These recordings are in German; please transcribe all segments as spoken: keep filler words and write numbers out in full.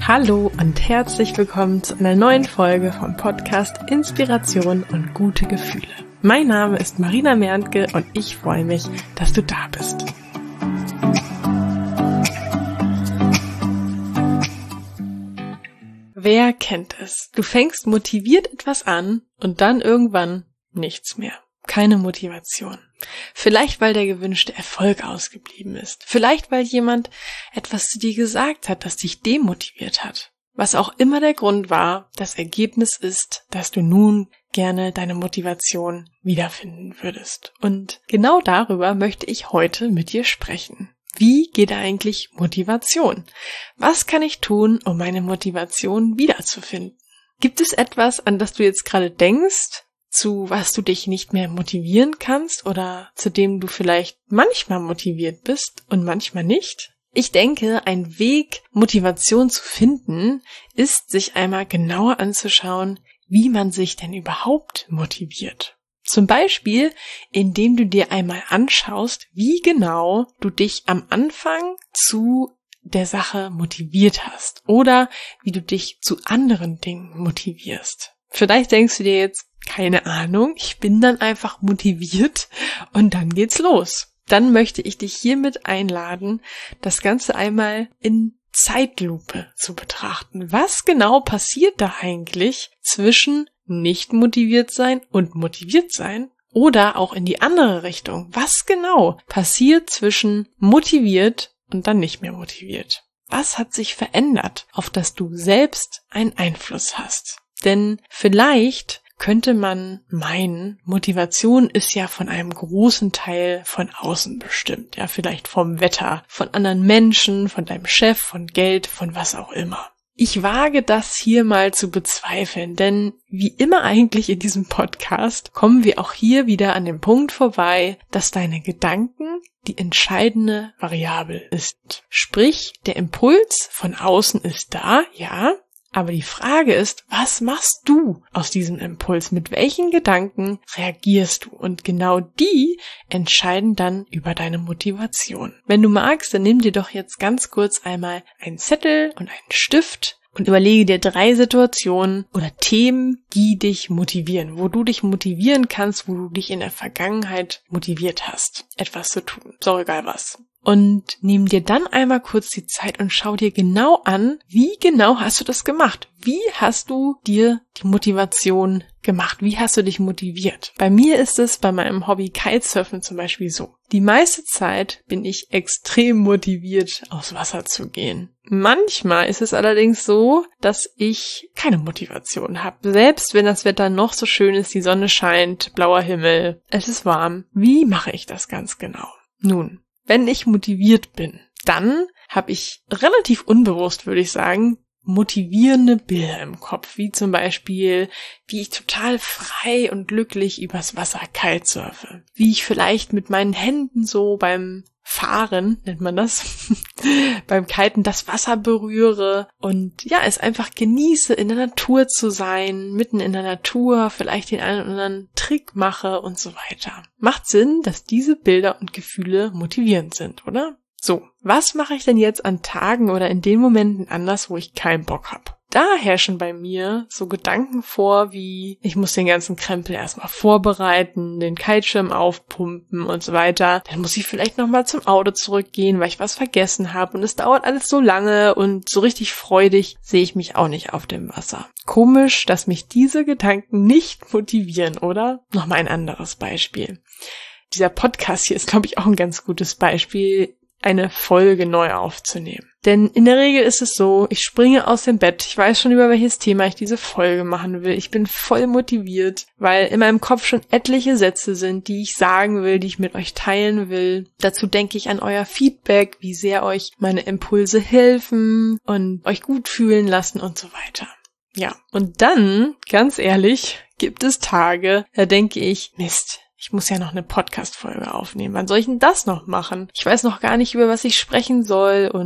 Hallo und herzlich willkommen zu einer neuen Folge vom Podcast Inspiration und gute Gefühle. Mein Name ist Marina Merntke und ich freue mich, dass du da bist. Wer kennt es? Du fängst motiviert etwas an und dann irgendwann nichts mehr. Keine Motivation. Vielleicht, weil der gewünschte Erfolg ausgeblieben ist. Vielleicht, weil jemand etwas zu dir gesagt hat, das dich demotiviert hat. Was auch immer der Grund war, das Ergebnis ist, dass du nun gerne deine Motivation wiederfinden würdest. Und genau darüber möchte ich heute mit dir sprechen. Wie geht eigentlich Motivation? Was kann ich tun, um meine Motivation wiederzufinden? Gibt es etwas, an das du jetzt gerade denkst, zu was du dich nicht mehr motivieren kannst oder zu dem du vielleicht manchmal motiviert bist und manchmal nicht? Ich denke, ein Weg, Motivation zu finden, ist, sich einmal genauer anzuschauen, wie man sich denn überhaupt motiviert. Zum Beispiel, indem du dir einmal anschaust, wie genau du dich am Anfang zu der Sache motiviert hast oder wie du dich zu anderen Dingen motivierst. Vielleicht denkst du dir jetzt, keine Ahnung, ich bin dann einfach motiviert und dann geht's los. Dann möchte ich dich hiermit einladen, das Ganze einmal in Zeitlupe zu betrachten. Was genau passiert da eigentlich zwischen nicht motiviert sein und motiviert sein? Oder auch in die andere Richtung. Was genau passiert zwischen motiviert und dann nicht mehr motiviert? Was hat sich verändert, auf das du selbst einen Einfluss hast? Denn vielleicht könnte man meinen, Motivation ist ja von einem großen Teil von außen bestimmt. Ja, vielleicht vom Wetter, von anderen Menschen, von deinem Chef, von Geld, von was auch immer. Ich wage das hier mal zu bezweifeln, denn wie immer eigentlich in diesem Podcast kommen wir auch hier wieder an dem Punkt vorbei, dass deine Gedanken die entscheidende Variable ist. Sprich, der Impuls von außen ist da, ja, aber die Frage ist, was machst du aus diesem Impuls? Mit welchen Gedanken reagierst du? Und genau die entscheiden dann über deine Motivation. Wenn du magst, dann nimm dir doch jetzt ganz kurz einmal einen Zettel und einen Stift und überlege dir drei Situationen oder Themen, die dich motivieren, wo du dich motivieren kannst, wo du dich in der Vergangenheit motiviert hast, etwas zu tun. So, egal was. Und nimm dir dann einmal kurz die Zeit und schau dir genau an, wie genau hast du das gemacht? Wie hast du dir die Motivation gemacht? Wie hast du dich motiviert? Bei mir ist es bei meinem Hobby Kitesurfen zum Beispiel so. Die meiste Zeit bin ich extrem motiviert, aufs Wasser zu gehen. Manchmal ist es allerdings so, dass ich keine Motivation habe. Selbst wenn das Wetter noch so schön ist, die Sonne scheint, blauer Himmel, es ist warm. Wie mache ich das ganz genau? Nun, wenn ich motiviert bin, dann habe ich relativ unbewusst, würde ich sagen, motivierende Bilder im Kopf, wie zum Beispiel, wie ich total frei und glücklich übers Wasser kitesurfe, wie ich vielleicht mit meinen Händen so beim Fahren, nennt man das, beim Kiten das Wasser berühre und ja, es einfach genieße, in der Natur zu sein, mitten in der Natur, vielleicht den einen oder anderen Trick mache und so weiter. Macht Sinn, dass diese Bilder und Gefühle motivierend sind, oder? So, was mache ich denn jetzt an Tagen oder in den Momenten anders, wo ich keinen Bock habe? Da herrschen bei mir so Gedanken vor wie, ich muss den ganzen Krempel erstmal vorbereiten, den Kiteschirm aufpumpen und so weiter. Dann muss ich vielleicht nochmal zum Auto zurückgehen, weil ich was vergessen habe und es dauert alles so lange und so richtig freudig sehe ich mich auch nicht auf dem Wasser. Komisch, dass mich diese Gedanken nicht motivieren, oder? Nochmal ein anderes Beispiel. Dieser Podcast hier ist, glaube ich, auch ein ganz gutes Beispiel, eine Folge neu aufzunehmen. Denn in der Regel ist es so, ich springe aus dem Bett, ich weiß schon, über welches Thema ich diese Folge machen will, ich bin voll motiviert, weil in meinem Kopf schon etliche Sätze sind, die ich sagen will, die ich mit euch teilen will. Dazu denke ich an euer Feedback, wie sehr euch meine Impulse helfen und euch gut fühlen lassen und so weiter. Ja, und dann, ganz ehrlich, gibt es Tage, da denke ich, Mist, ich muss ja noch eine Podcast-Folge aufnehmen. Wann soll ich denn das noch machen? Ich weiß noch gar nicht, über was ich sprechen soll und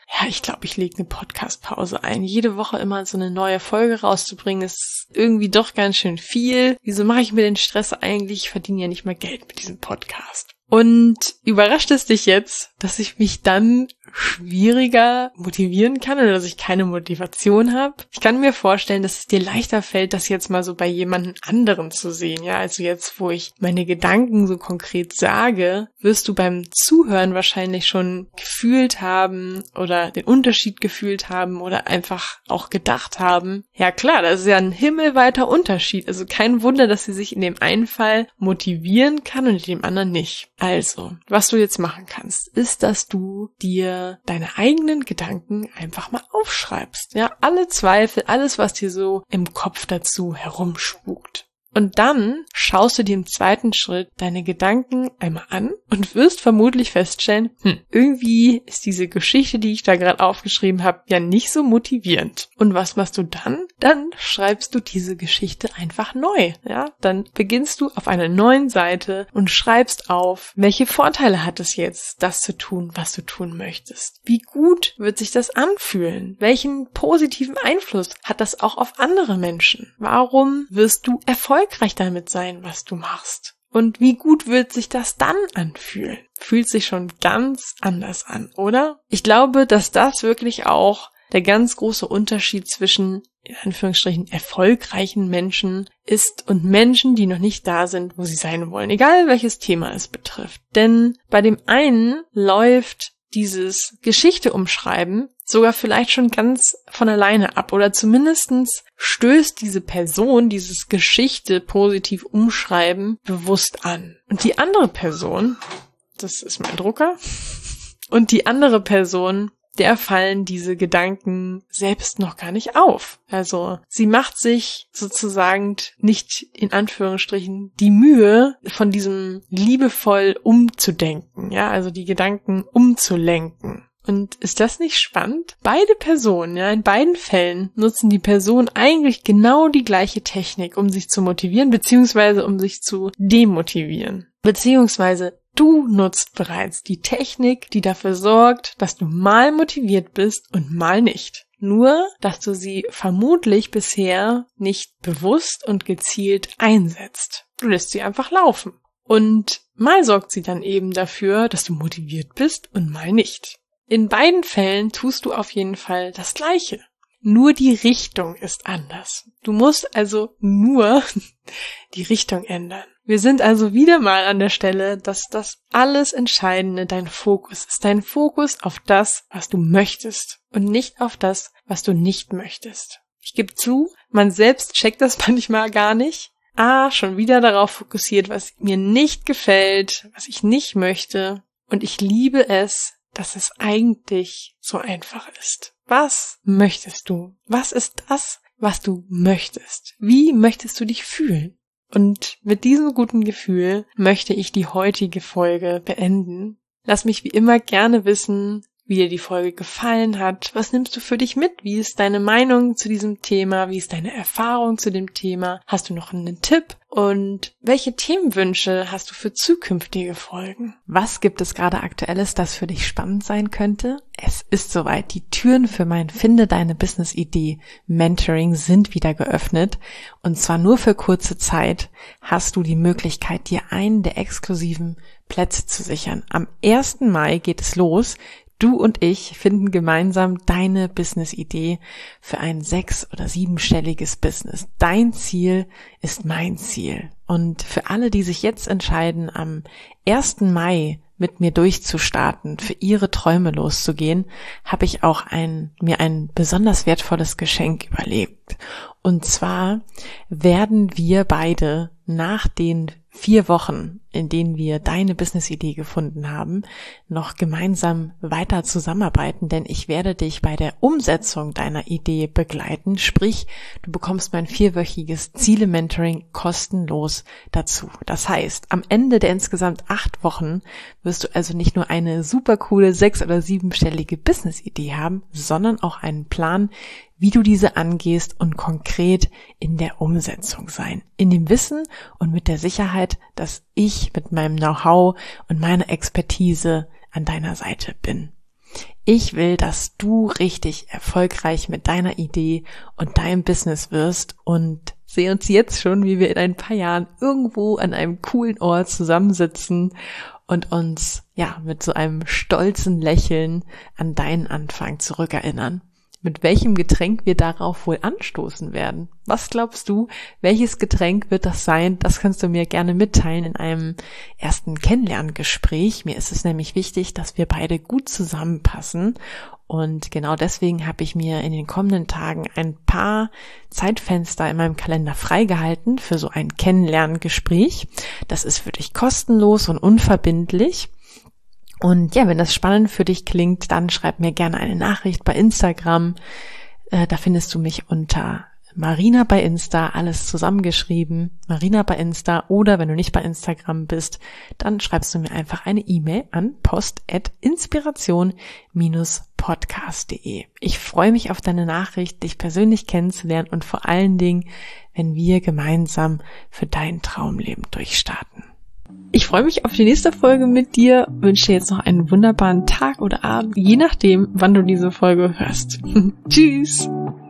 ja, ich glaube, ich lege eine Podcast-Pause ein. Jede Woche immer so eine neue Folge rauszubringen, ist irgendwie doch ganz schön viel. Wieso mache ich mir den Stress eigentlich? Ich verdiene ja nicht mal Geld mit diesem Podcast. Und überrascht es dich jetzt, dass ich mich dann schwieriger motivieren kann oder dass ich keine Motivation habe? Ich kann mir vorstellen, dass es dir leichter fällt, das jetzt mal so bei jemandem anderen zu sehen. Ja, also jetzt, wo ich meine Gedanken so konkret sage, wirst du beim Zuhören wahrscheinlich schon gefühlt haben oder den Unterschied gefühlt haben oder einfach auch gedacht haben. Ja klar, das ist ja ein himmelweiter Unterschied. Also kein Wunder, dass sie sich in dem einen Fall motivieren kann und in dem anderen nicht. Also, was du jetzt machen kannst, ist, dass du dir deine eigenen Gedanken einfach mal aufschreibst. Ja, alle Zweifel, alles, was dir so im Kopf dazu herumspukt. Und dann schaust du dir im zweiten Schritt deine Gedanken einmal an und wirst vermutlich feststellen, hm, irgendwie ist diese Geschichte, die ich da gerade aufgeschrieben habe, ja nicht so motivierend. Und was machst du dann? Dann schreibst du diese Geschichte einfach neu. Ja, dann beginnst du auf einer neuen Seite und schreibst auf, welche Vorteile hat es jetzt, das zu tun, was du tun möchtest? Wie gut wird sich das anfühlen? Welchen positiven Einfluss hat das auch auf andere Menschen? Warum wirst du erfolgreich erfolgreich damit sein, was du machst? Und wie gut wird sich das dann anfühlen? Fühlt sich schon ganz anders an, oder? Ich glaube, dass das wirklich auch der ganz große Unterschied zwischen, in Anführungsstrichen, erfolgreichen Menschen ist und Menschen, die noch nicht da sind, wo sie sein wollen, egal welches Thema es betrifft. Denn bei dem einen läuft dieses Geschichte umschreiben sogar vielleicht schon ganz von alleine ab oder zumindestens stößt diese Person dieses Geschichte positiv umschreiben bewusst an. Und die andere Person, das ist mein Drucker, und die andere Person, der fallen diese Gedanken selbst noch gar nicht auf. Also sie macht sich sozusagen nicht in Anführungsstrichen die Mühe, von diesem liebevoll umzudenken, ja, also die Gedanken umzulenken. Und ist das nicht spannend? Beide Personen, ja, in beiden Fällen nutzen die Personen eigentlich genau die gleiche Technik, um sich zu motivieren, beziehungsweise um sich zu demotivieren. Beziehungsweise du nutzt bereits die Technik, die dafür sorgt, dass du mal motiviert bist und mal nicht. Nur, dass du sie vermutlich bisher nicht bewusst und gezielt einsetzt. Du lässt sie einfach laufen. Und mal sorgt sie dann eben dafür, dass du motiviert bist und mal nicht. In beiden Fällen tust du auf jeden Fall das Gleiche. Nur die Richtung ist anders. Du musst also nur die Richtung ändern. Wir sind also wieder mal an der Stelle, dass das alles Entscheidende dein Fokus ist. Dein Fokus auf das, was du möchtest und nicht auf das, was du nicht möchtest. Ich gebe zu, man selbst checkt das manchmal gar nicht. Ah, schon wieder darauf fokussiert, was mir nicht gefällt, was ich nicht möchte. Und ich liebe es, dass es eigentlich so einfach ist. Was möchtest du? Was ist das, was du möchtest? Wie möchtest du dich fühlen? Und mit diesem guten Gefühl möchte ich die heutige Folge beenden. Lass mich wie immer gerne wissen, wie dir die Folge gefallen hat. Was nimmst du für dich mit? Wie ist deine Meinung zu diesem Thema? Wie ist deine Erfahrung zu dem Thema? Hast du noch einen Tipp? Und welche Themenwünsche hast du für zukünftige Folgen? Was gibt es gerade Aktuelles, das für dich spannend sein könnte? Es ist soweit. Die Türen für mein Finde deine Business-Idee Mentoring sind wieder geöffnet. Und zwar nur für kurze Zeit hast du die Möglichkeit, dir einen der exklusiven Plätze zu sichern. Am ersten Mai geht es los. Du und ich finden gemeinsam deine Business-Idee für ein sechs- oder siebenstelliges Business. Dein Ziel ist mein Ziel. Und für alle, die sich jetzt entscheiden, am ersten Mai mit mir durchzustarten, für ihre Träume loszugehen, habe ich auch ein, mir ein besonders wertvolles Geschenk überlegt. Und zwar werden wir beide nach den vier Wochen, in denen wir deine Business-Idee gefunden haben, noch gemeinsam weiter zusammenarbeiten, denn ich werde dich bei der Umsetzung deiner Idee begleiten, sprich, du bekommst mein vierwöchiges Ziele-Mentoring kostenlos dazu. Das heißt, am Ende der insgesamt acht Wochen wirst du also nicht nur eine super coole sechs- oder siebenstellige Business-Idee haben, sondern auch einen Plan, wie du diese angehst und konkret in der Umsetzung sein. In dem Wissen und mit der Sicherheit, dass ich mit meinem Know-how und meiner Expertise an deiner Seite bin. Ich will, dass du richtig erfolgreich mit deiner Idee und deinem Business wirst und sehe uns jetzt schon, wie wir in ein paar Jahren irgendwo an einem coolen Ort zusammensitzen und uns, ja, mit so einem stolzen Lächeln an deinen Anfang zurückerinnern. Mit welchem Getränk wir darauf wohl anstoßen werden. Was glaubst du, welches Getränk wird das sein? Das kannst du mir gerne mitteilen in einem ersten Kennenlerngespräch. Mir ist es nämlich wichtig, dass wir beide gut zusammenpassen. Und genau deswegen habe ich mir in den kommenden Tagen ein paar Zeitfenster in meinem Kalender freigehalten für so ein Kennenlerngespräch. Das ist für dich kostenlos und unverbindlich. Und ja, wenn das spannend für dich klingt, dann schreib mir gerne eine Nachricht bei Instagram. Äh, da findest du mich unter Marina bei Insta, alles zusammengeschrieben, Marina bei Insta. Oder wenn du nicht bei Instagram bist, dann schreibst du mir einfach eine E-Mail an post at inspiration dash podcast punkt de. Ich freue mich auf deine Nachricht, dich persönlich kennenzulernen und vor allen Dingen, wenn wir gemeinsam für dein Traumleben durchstarten. Ich freue mich auf die nächste Folge mit dir, wünsche dir jetzt noch einen wunderbaren Tag oder Abend, je nachdem, wann du diese Folge hörst. Tschüss!